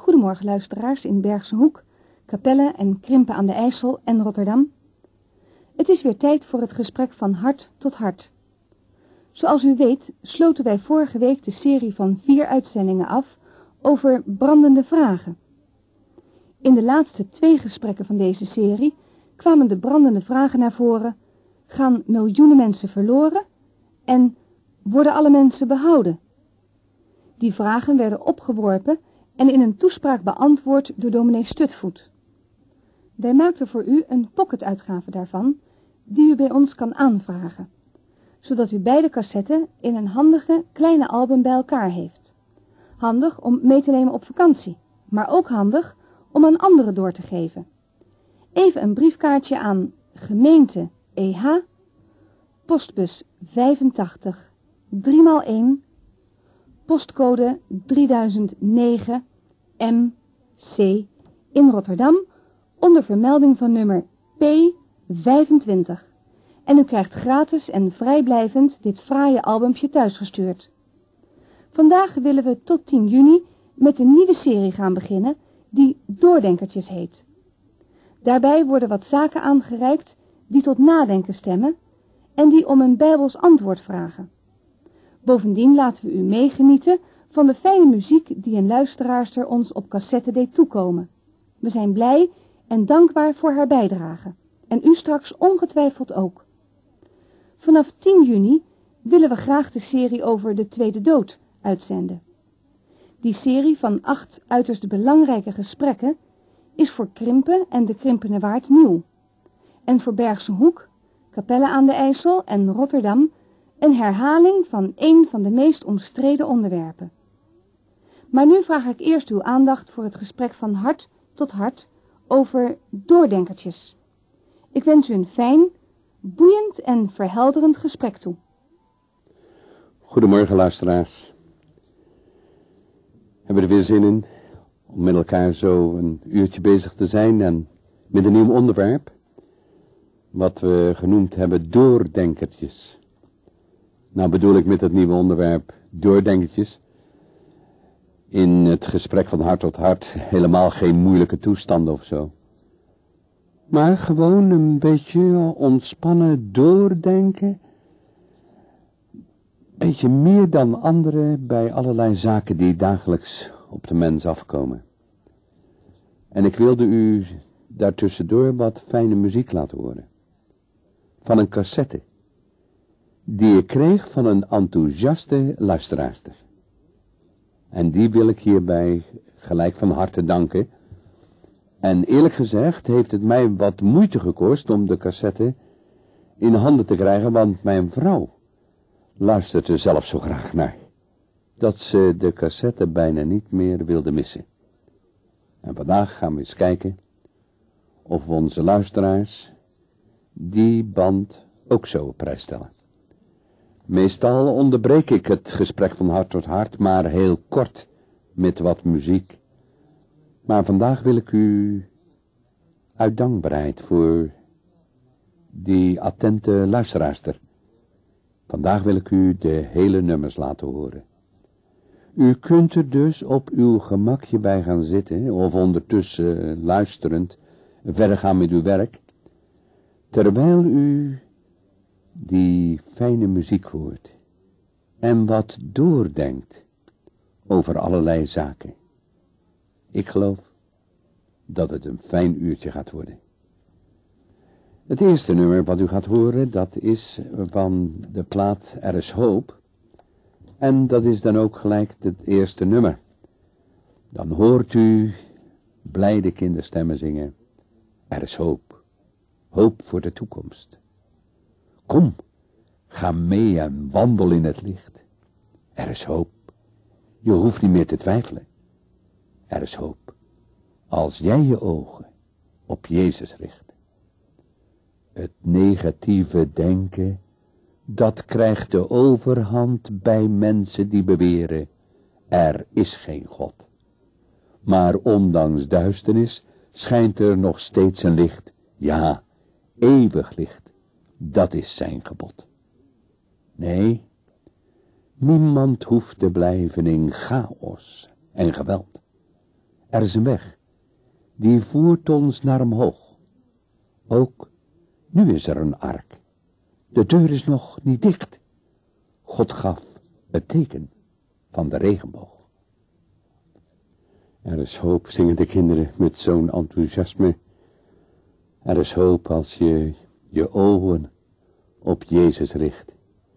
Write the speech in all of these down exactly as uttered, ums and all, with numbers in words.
Goedemorgen luisteraars in Bergse Hoek, Capelle en Krimpen aan de IJssel en Rotterdam. Het is weer tijd voor het gesprek van hart tot hart. Zoals u weet sloten wij vorige week de serie van vier uitzendingen af over brandende vragen. In de laatste twee gesprekken van deze serie kwamen de brandende vragen naar voren: gaan miljoenen mensen verloren en worden alle mensen behouden? Die vragen werden opgeworpen en in een toespraak beantwoord door dominee Stutvoet. Wij maakten voor u een pocketuitgave daarvan, die u bij ons kan aanvragen, zodat u beide cassetten in een handige kleine album bij elkaar heeft. Handig om mee te nemen op vakantie, maar ook handig om aan anderen door te geven. Even een briefkaartje aan gemeente E H, postbus vijfentachtig, drie maal één, postcode drieduizend negen M C in Rotterdam, onder vermelding van nummer P vijfentwintig. En u krijgt gratis en vrijblijvend dit fraaie albumpje thuisgestuurd. Vandaag willen we tot tien juni met een nieuwe serie gaan beginnen, die Doordenkertjes heet. Daarbij worden wat zaken aangereikt die tot nadenken stemmen en die om een bijbels antwoord vragen. Bovendien laten we u meegenieten van de fijne muziek die een luisteraarster ons op cassette deed toekomen. We zijn blij en dankbaar voor haar bijdrage. En u straks ongetwijfeld ook. Vanaf tien juni willen we graag de serie over de tweede dood uitzenden. Die serie van acht uiterst belangrijke gesprekken is voor Krimpen en de Krimpenerwaard nieuw. En voor Bergse Hoek, Capelle aan de IJssel en Rotterdam een herhaling van een van de meest omstreden onderwerpen. Maar nu vraag ik eerst uw aandacht voor het gesprek van hart tot hart over doordenkertjes. Ik wens u een fijn, boeiend en verhelderend gesprek toe. Goedemorgen luisteraars. Hebben we er weer zin in om met elkaar zo een uurtje bezig te zijn en met een nieuw onderwerp, wat we genoemd hebben doordenkertjes. Nou bedoel ik met het nieuwe onderwerp doordenkertjes in het gesprek van hart tot hart helemaal geen moeilijke toestanden of zo. Maar gewoon een beetje ontspannen doordenken. Beetje meer dan anderen bij allerlei zaken die dagelijks op de mens afkomen. En ik wilde u daartussendoor wat fijne muziek laten horen. Van een cassette. Die ik kreeg van een enthousiaste luisteraarster. En die wil ik hierbij gelijk van harte danken. En eerlijk gezegd heeft het mij wat moeite gekost om de cassette in handen te krijgen, want mijn vrouw luistert er zelf zo graag naar, dat ze de cassette bijna niet meer wilde missen. En vandaag gaan we eens kijken of we onze luisteraars die band ook zo op prijs stellen. Meestal onderbreek ik het gesprek van hart tot hart, maar heel kort met wat muziek. Maar vandaag wil ik u uit dankbaarheid voor die attente luisteraarster. Vandaag wil ik u de hele nummers laten horen. U kunt er dus op uw gemakje bij gaan zitten, of ondertussen luisterend verder gaan met uw werk, terwijl u die fijne muziek hoort en wat doordenkt over allerlei zaken. Ik geloof dat het een fijn uurtje gaat worden. Het eerste nummer wat u gaat horen, dat is van de plaat Er is hoop. En dat is dan ook gelijk het eerste nummer. Dan hoort u blijde kinderstemmen zingen. Er is hoop. Hoop voor de toekomst. Kom, ga mee en wandel in het licht. Er is hoop. Je hoeft niet meer te twijfelen. Er is hoop. Als jij je ogen op Jezus richt. Het negatieve denken, dat krijgt de overhand bij mensen die beweren, er is geen God. Maar ondanks duisternis schijnt er nog steeds een licht, ja, eeuwig licht. Dat is zijn gebod. Nee, niemand hoeft te blijven in chaos en geweld. Er is een weg, die voert ons naar omhoog. Ook nu is er een ark. De deur is nog niet dicht. God gaf het teken van de regenboog. Er is hoop, zingen de kinderen met zo'n enthousiasme. Er is hoop als je je ogen op Jezus richt.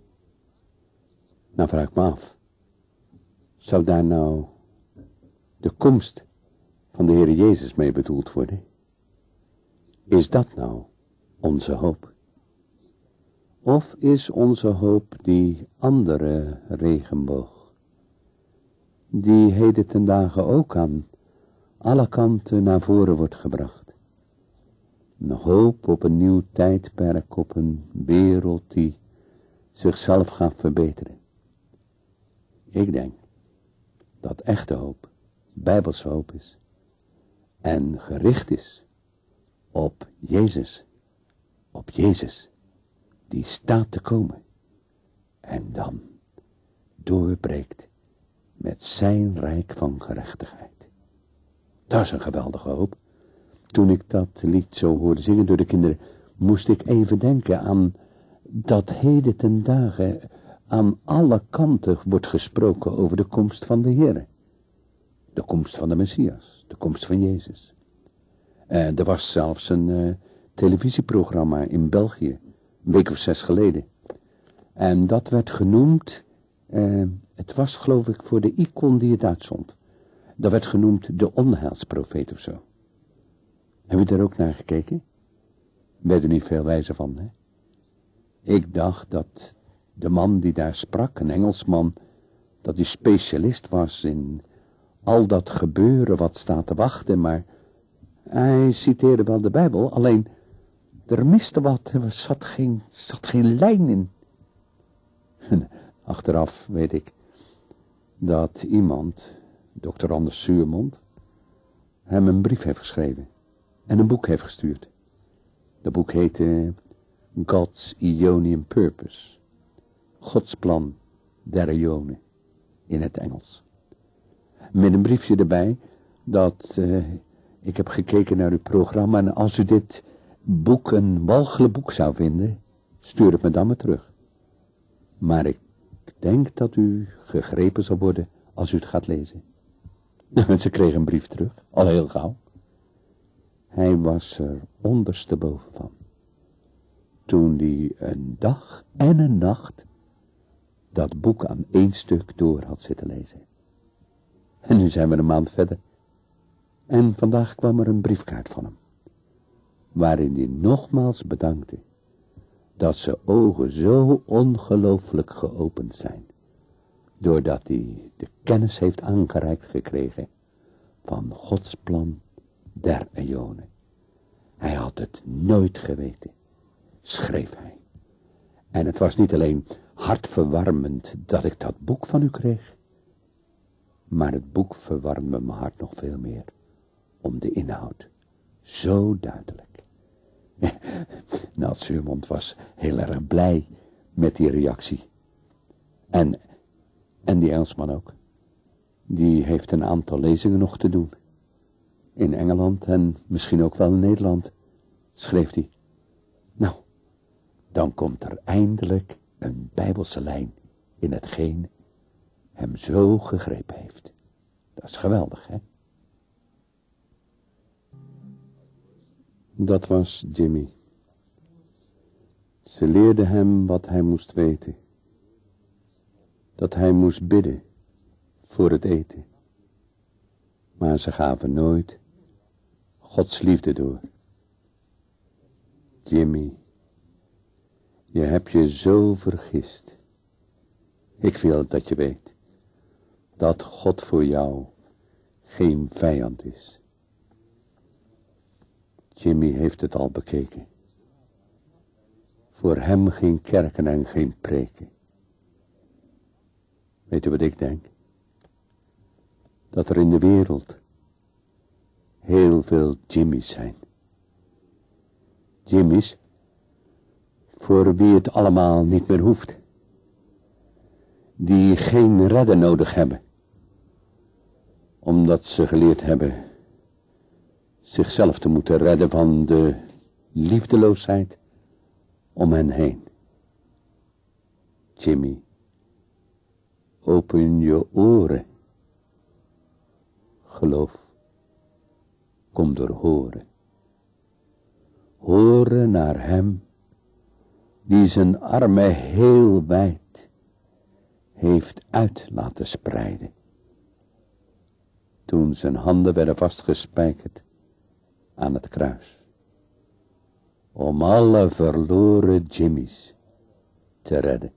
Nou vraag ik me af, zou daar nou de komst van de Heer Jezus mee bedoeld worden? Is dat nou onze hoop? Of is onze hoop die andere regenboog, die heden ten dagen ook aan alle kanten naar voren wordt gebracht? Een hoop op een nieuw tijdperk, op een wereld die zichzelf gaat verbeteren. Ik denk dat echte hoop, bijbelse hoop is en gericht is op Jezus, op Jezus, die staat te komen en dan doorbreekt met zijn rijk van gerechtigheid. Dat is een geweldige hoop. Toen ik dat lied zo hoorde zingen door de kinderen, moest ik even denken aan dat heden ten dagen aan alle kanten wordt gesproken over de komst van de Heer. De komst van de Messias, de komst van Jezus. Uh, er was zelfs een uh, televisieprogramma in België, een week of zes geleden. En dat werd genoemd, uh, het was geloof ik voor de icon die het uitzond. Dat werd genoemd de onheilsprofeet of zo. Heb je daar ook naar gekeken? Ben je er niet veel wijzer van, hè? Ik dacht dat de man die daar sprak, een Engelsman, dat hij specialist was in al dat gebeuren wat staat te wachten, maar hij citeerde wel de Bijbel, alleen er miste wat, er zat geen, zat geen lijn in. Achteraf weet ik dat iemand, dokter Anders Zuurmond, hem een brief heeft geschreven en een boek heeft gestuurd. Dat boek heette God's Ionian Purpose, Gods plan der Ionen, in het Engels. Met een briefje erbij dat uh, ik heb gekeken naar uw programma en als u dit boek een walgelijk boek zou vinden, stuur het me dan maar terug. Maar ik denk dat u gegrepen zal worden als u het gaat lezen. En ze kreeg een brief terug, al heel gauw. Hij was er ondersteboven van. Toen hij een dag en een nacht dat boek aan één stuk door had zitten lezen. En nu zijn we een maand verder. En vandaag kwam er een briefkaart van hem, waarin hij nogmaals bedankte dat zijn ogen zo ongelooflijk geopend zijn, doordat hij de kennis heeft aangereikt gekregen van Gods plan der eonen. Hij had het nooit geweten, schreef hij. En het was niet alleen hartverwarmend dat ik dat boek van u kreeg, maar het boek verwarmde mijn hart nog veel meer om de inhoud. Zo duidelijk. Nou, Zuurmond was heel erg blij met die reactie. En, en die Engelsman ook. Die heeft een aantal lezingen nog te doen. In Engeland en misschien ook wel in Nederland, schreef hij. Nou, dan komt er eindelijk een bijbelse lijn in hetgeen hem zo gegrepen heeft. Dat is geweldig, hè? Dat was Jimmy. Ze leerde hem wat hij moest weten. Dat hij moest bidden voor het eten. Maar ze gaven nooit Gods liefde door. Jimmy, je hebt je zo vergist. Ik wil dat je weet dat God voor jou geen vijand is. Jimmy heeft het al bekeken. Voor hem geen kerken en geen preken. Weet u wat ik denk? Dat er in de wereld heel veel Jimmy's zijn. Jimmy's voor wie het allemaal niet meer hoeft. Die geen redder nodig hebben. omdat ze geleerd hebben zichzelf te moeten redden van de liefdeloosheid om hen heen. Jimmy, open je oren. Geloof, kom door horen. Horen naar hem, die zijn armen heel wijd heeft uit laten spreiden, toen zijn handen werden vastgespijkerd aan het kruis, om alle verloren Jimmy's te redden.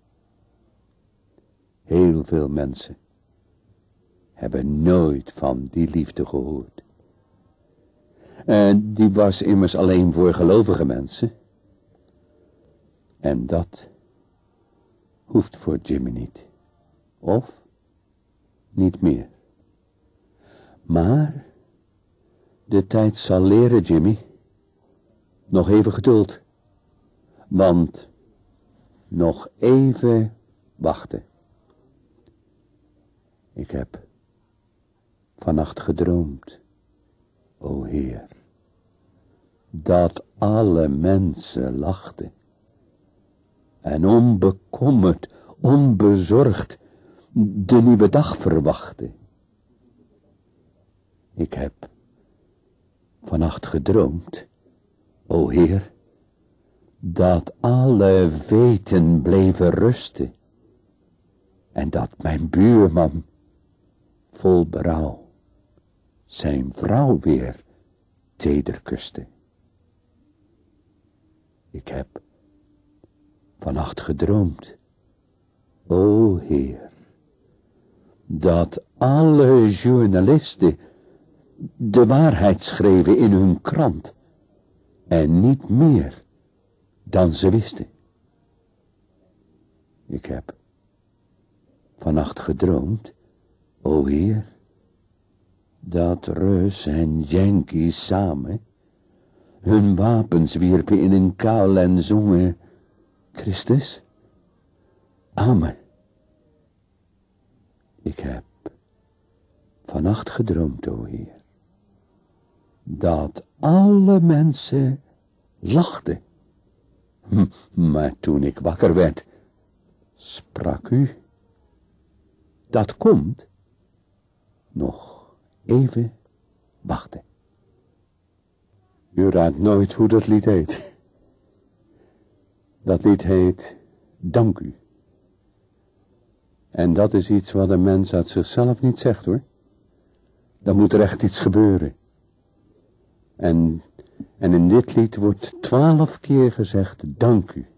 Heel veel mensen hebben nooit van die liefde gehoord. En die was immers alleen voor gelovige mensen. En dat hoeft voor Jimmy niet. Of niet meer. Maar de tijd zal leren, Jimmy. Nog even geduld. Want nog even wachten. Ik heb vannacht gedroomd, o Heer, dat alle mensen lachten en onbekommerd, onbezorgd de nieuwe dag verwachten. Ik heb vannacht gedroomd, o Heer, dat alle weten bleven rusten en dat mijn buurman vol berouw zijn vrouw weer teder kuste. Ik heb vannacht gedroomd, o Heer, dat alle journalisten de waarheid schreven in hun krant en niet meer dan ze wisten. Ik heb vannacht gedroomd, o Heer, dat Rus en Yankee samen hun wapens wierpen in een kuil en zongen, Christus, amen. Ik heb vannacht gedroomd, o Heer, dat alle mensen lachten. Hm, maar toen ik wakker werd, sprak u, dat komt, nog even wachten. U raadt nooit hoe dat lied heet. Dat lied heet Dank u. En dat is iets wat een mens uit zichzelf niet zegt, hoor. Dan moet er echt iets gebeuren. En, en in dit lied wordt twaalf keer gezegd, dank u.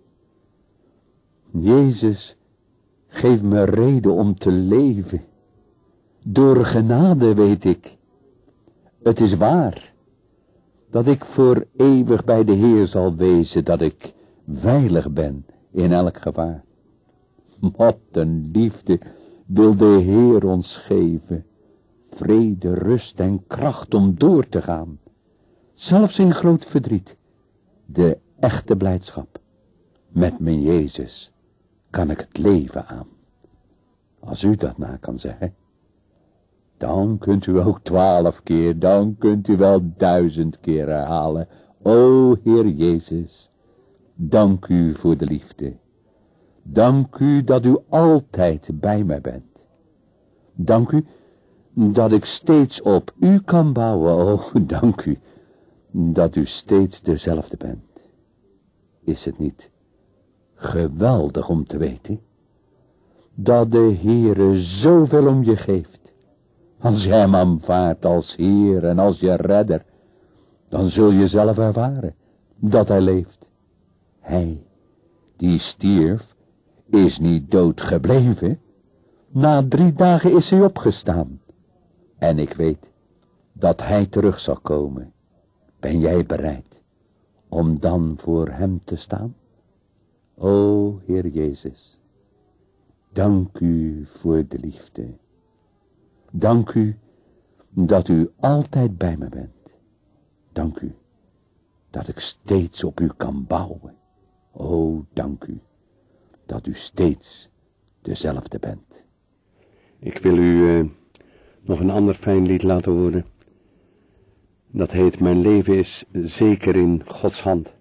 Jezus, geef me reden om te leven. Door genade weet ik, het is waar, dat ik voor eeuwig bij de Heer zal wezen, dat ik veilig ben in elk gevaar. Wat een liefde wil de Heer ons geven, vrede, rust en kracht om door te gaan, zelfs in groot verdriet, de echte blijdschap. Met mijn Jezus kan ik het leven aan. Als u dat na kan zeggen, dan kunt u ook twaalf keer, dan kunt u wel duizend keer herhalen. O Heer Jezus, dank u voor de liefde. Dank u dat u altijd bij mij bent. Dank u dat ik steeds op u kan bouwen. Oh, dank u dat u steeds dezelfde bent. Is het niet geweldig om te weten dat de Heere zoveel om je geeft? Als je hem aanvaardt als Heer en als je redder, dan zul je zelf ervaren dat hij leeft. Hij, die stierf, is niet dood gebleven. Na drie dagen is hij opgestaan. En ik weet dat hij terug zal komen. Ben jij bereid om dan voor hem te staan? O Heer Jezus, dank u voor de liefde. Dank u dat u altijd bij me bent. Dank u dat ik steeds op u kan bouwen. O, dank u dat u steeds dezelfde bent. Ik wil u uh, nog een ander fijn lied laten horen. Dat heet Mijn leven is zeker in Gods hand.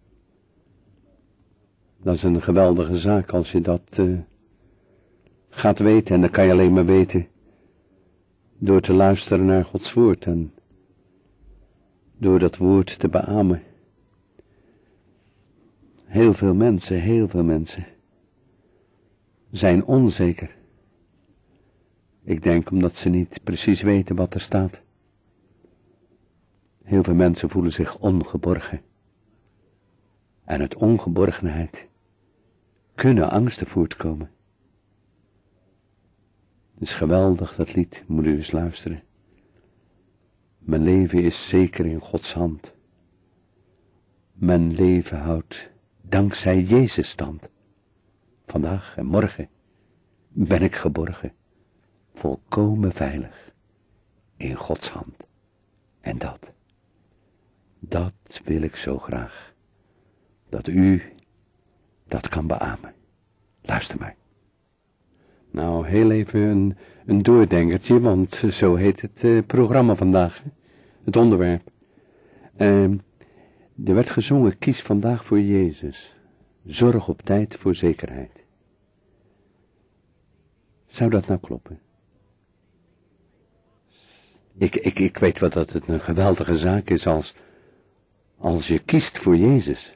Dat is een geweldige zaak als je dat uh, gaat weten. En dat kan je alleen maar weten door te luisteren naar Gods woord en door dat woord te beamen. Heel veel mensen, heel veel mensen zijn onzeker. Ik denk omdat ze niet precies weten wat er staat. Heel veel mensen voelen zich ongeborgen. En uit ongeborgenheid kunnen angsten voortkomen. Het is geweldig, dat lied, moet u eens luisteren. Mijn leven is zeker in Gods hand. Mijn leven houdt dankzij Jezus stand. Vandaag en morgen ben ik geborgen, volkomen veilig in Gods hand. En dat, dat wil ik zo graag, dat u dat kan beamen. Luister maar. Nou, heel even een, een doordenkertje, want zo heet het uh, programma vandaag, hè? Het onderwerp. Uh, er werd gezongen, kies vandaag voor Jezus. Zorg op tijd voor zekerheid. Zou dat nou kloppen? Ik, ik, ik weet wel dat het een geweldige zaak is als, als je kiest voor Jezus.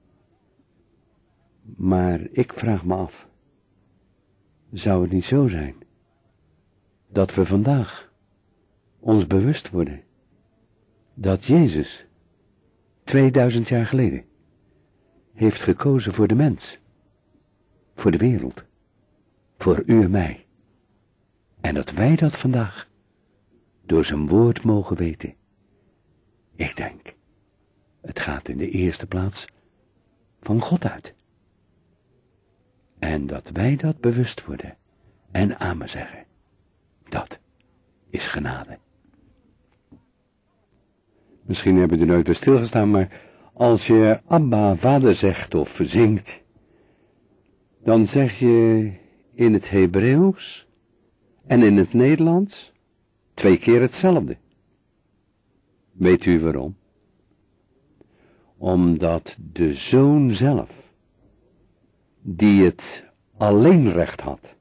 Maar ik vraag me af, zou het niet zo zijn, dat we vandaag ons bewust worden, dat Jezus, tweeduizend jaar geleden, heeft gekozen voor de mens, voor de wereld, voor u en mij, en dat wij dat vandaag door zijn woord mogen weten. Ik denk, het gaat in de eerste plaats van God uit. En dat wij dat bewust worden en amen zeggen, dat is genade. Misschien hebben we er nooit bij stilgestaan, maar als je Abba, vader zegt of zingt, dan zeg je in het Hebreeuws en in het Nederlands twee keer hetzelfde. Weet u waarom? Omdat de Zoon zelf, die het alleen recht had,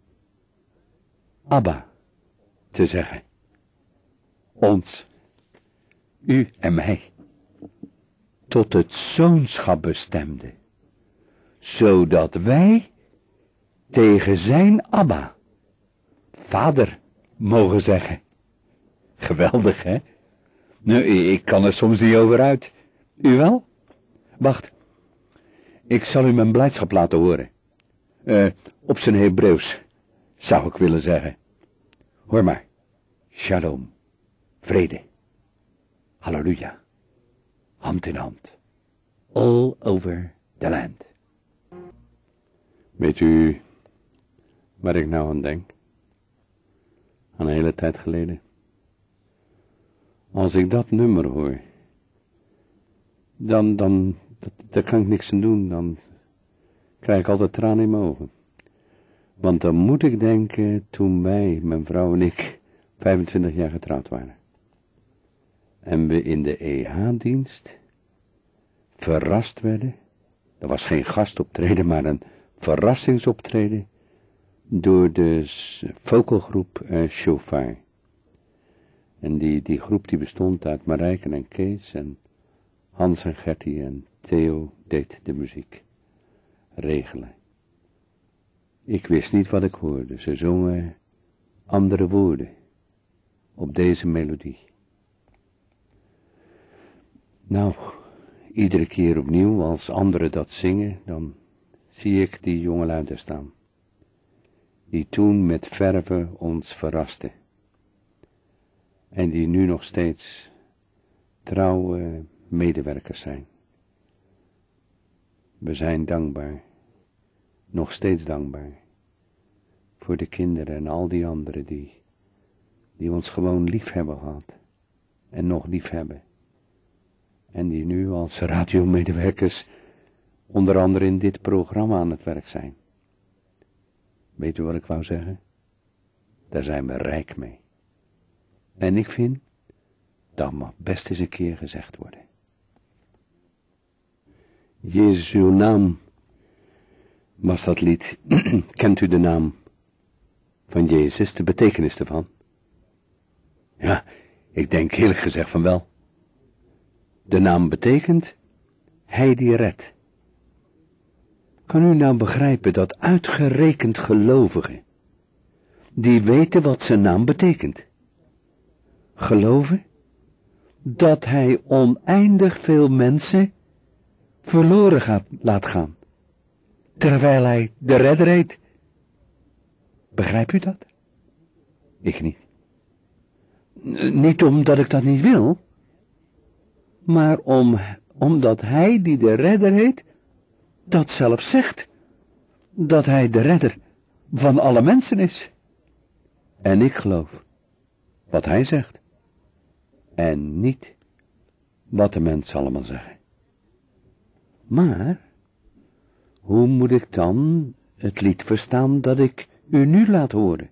Abba te zeggen, ons, u en mij, tot het zoonschap bestemde, zodat wij tegen zijn Abba, vader, mogen zeggen. Geweldig, hè? Nou, ik kan er soms niet over uit. U wel? Wacht, ik zal u mijn blijdschap laten horen. Uh, op zijn Hebreeuws, zou ik willen zeggen. Hoor maar. Shalom. Vrede. Halleluja. Hand in hand. All over the land. Weet u waar ik nou aan denk? Aan een hele tijd geleden. Als ik dat nummer hoor, dan, dan, dat, daar kan ik niks aan doen, dan krijg ik altijd tranen in mijn ogen. Want dan moet ik denken, toen wij, mijn vrouw en ik, vijfentwintig jaar getrouwd waren. En we in de E H-dienst verrast werden. Er was geen gastoptreden, maar een verrassingsoptreden door de vocalgroep uh, Shofar. En die, die groep die bestond uit Marijke en Kees en Hans en Gertie en Theo deed de muziek regelen. Ik wist niet wat ik hoorde. Ze zongen andere woorden op deze melodie. Nou, iedere keer opnieuw als anderen dat zingen, dan zie ik die jongelui daar staan. Die toen met verven ons verrasten. En die nu nog steeds trouwe medewerkers zijn. We zijn dankbaar, nog steeds dankbaar, voor de kinderen en al die anderen die, die ons gewoon lief hebben gehad en nog lief hebben. En die nu als radiomedewerkers onder andere in dit programma aan het werk zijn. Weet u wat ik wou zeggen? Daar zijn we rijk mee. En ik vind, dat mag best eens een keer gezegd worden. Jezus, uw naam was dat lied. Kent u de naam van Jezus, de betekenis ervan? Ja, ik denk eerlijk gezegd van wel. De naam betekent, hij die redt. Kan u nou begrijpen dat uitgerekend gelovigen, die weten wat zijn naam betekent, geloven dat hij oneindig veel mensen verloren gaat laat gaan, terwijl hij de redder heet? Begrijpt u dat? Ik niet. Niet omdat ik dat niet wil, maar om, omdat hij die de redder heet, dat zelf zegt, dat hij de redder van alle mensen is. En ik geloof wat hij zegt, en niet wat de mensen allemaal zeggen. Maar, hoe moet ik dan het lied verstaan dat ik u nu laat horen?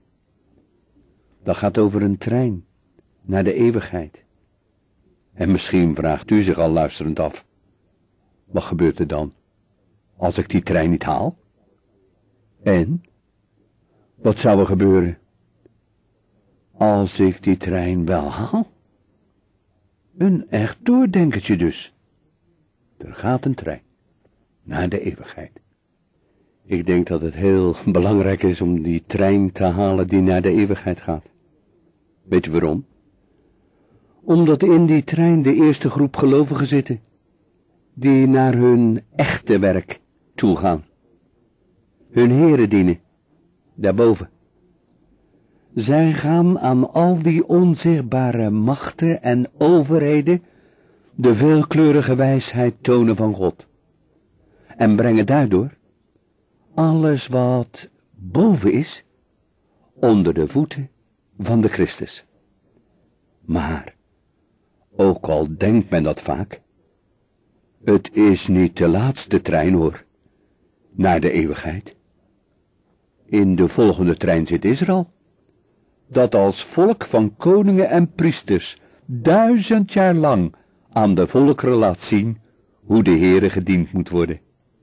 Dat gaat over een trein naar de eeuwigheid. En misschien vraagt u zich al luisterend af, wat gebeurt er dan als ik die trein niet haal? En, wat zou er gebeuren als ik die trein wel haal? Een echt doordenkertje dus. Er gaat een trein naar de eeuwigheid. Ik denk dat het heel belangrijk is om die trein te halen die naar de eeuwigheid gaat. Weet u waarom? Omdat in die trein de eerste groep gelovigen zitten, die naar hun echte werk toegaan. Hun heren dienen, daarboven. Zij gaan aan al die onzichtbare machten en overheden de veelkleurige wijsheid tonen van God. En brengen daardoor alles wat boven is onder de voeten van de Christus. Maar, ook al denkt men dat vaak, het is niet de laatste trein hoor, naar de eeuwigheid. In de volgende trein zit Israël, dat als volk van koningen en priesters duizend jaar lang aan de volkeren laat zien hoe de Heere gediend moet worden.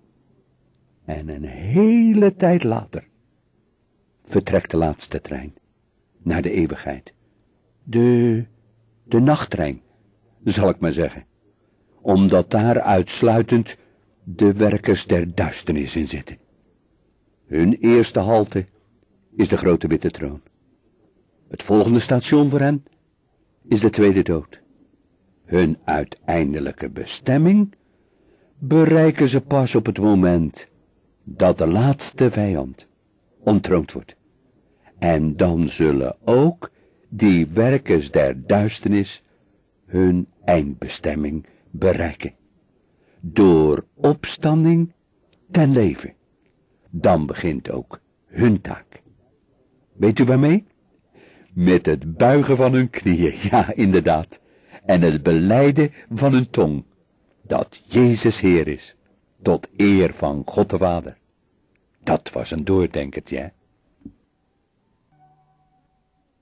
En een hele tijd later vertrekt de laatste trein naar de eeuwigheid. De, de nachttrein, zal ik maar zeggen, omdat daar uitsluitend de werkers der duisternis in zitten. Hun eerste halte is de grote witte troon. Het volgende station voor hen is de tweede dood. Hun uiteindelijke bestemming bereiken ze pas op het moment dat de laatste vijand ontroond wordt. En dan zullen ook die werkers der duisternis hun eindbestemming bereiken. Door opstanding ten leven. Dan begint ook hun taak. Weet u waarmee? Met het buigen van hun knieën, ja inderdaad. En het belijden van hun tong, dat Jezus Heer is, tot eer van God de Vader. Dat was een doordenkertje, hè?